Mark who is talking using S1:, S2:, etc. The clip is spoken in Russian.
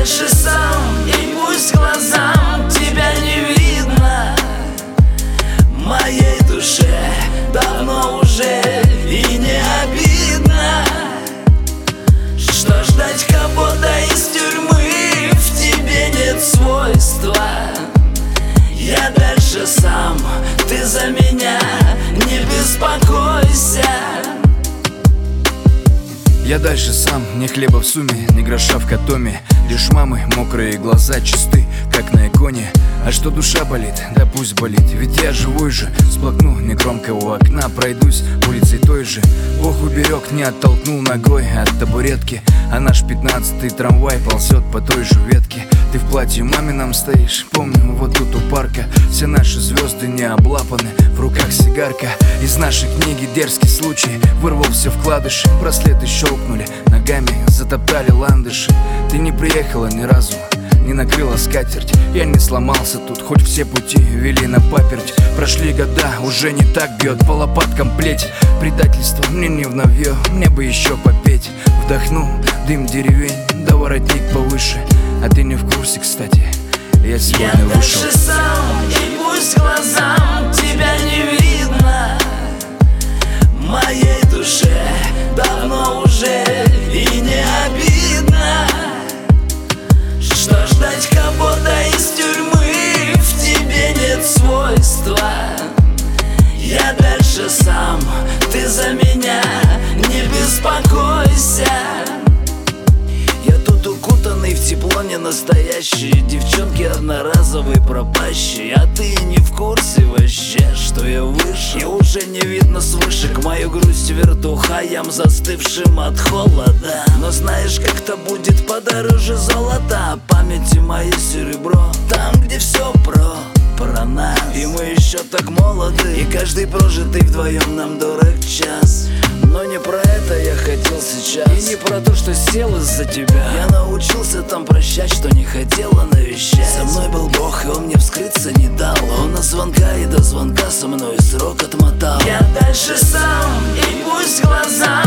S1: дальше сам, и пусть глазам тебя не видно. Моей душе давно уже и не обидно, что ждать кого-то из тюрьмы в тебе нет свойства. Я дальше сам, ты за меня не беспокойся.
S2: Я дальше сам, не хлеба в сумме, не гроша в котоме. Лишь мамы мокрые глаза чисты, как на иконе. А что душа болит, да пусть болит, ведь я живой же. Сплакну негромко у окна, пройдусь улицей той же. Бог уберег, не оттолкнул ногой от табуретки, а наш 15-й трамвай ползет по той же ветке. Ты в платье мамином стоишь, помню, вот тут у парка. Все наши звезды не облапаны, в руках сигарка. Из нашей книги дерзкий случай, вырвал все вкладыши. Браслеты щелкнули, ногами затоптали ландыши. Ты не приехала ни разу, не накрыла скатерть. Я не сломался тут, хоть все пути вели на паперть. Прошли года, уже не так бьет по лопаткам плеть. Предательство мне не в новье, мне бы еще попеть. Вдохну дым деревень, да воротник повыше. А ты не в курсе, кстати, я сегодня вышел.
S1: Я дальше сам, и пусть глазам тебя не видно. Моей душе давно уже и не обидно, что ждать кого-то из тюрьмы в тебе нет свойства. Я дальше сам, ты за меня не беспокойся. Я тут укутанный в тепло не настоящий, девчонки одноразовые пропащие. А ты не в курсе вообще, что я выше, и уже не видно свыше к мою грусть вертухаям, застывшим от холода. Но знаешь, как-то будет подороже золота, памяти моей серебро, там, где все про нас. И мы еще так молоды, и каждый прожитый вдвоем нам дорог час. Но не про это я хотел сейчас, и не про то, что сел из-за тебя. Я научился там прощать, что не хотела навещать. Со мной был Бог, и он мне вскрыться не дал. Он от звонка и до звонка со мной срок отмотал. Я дальше сам, и пусть глаза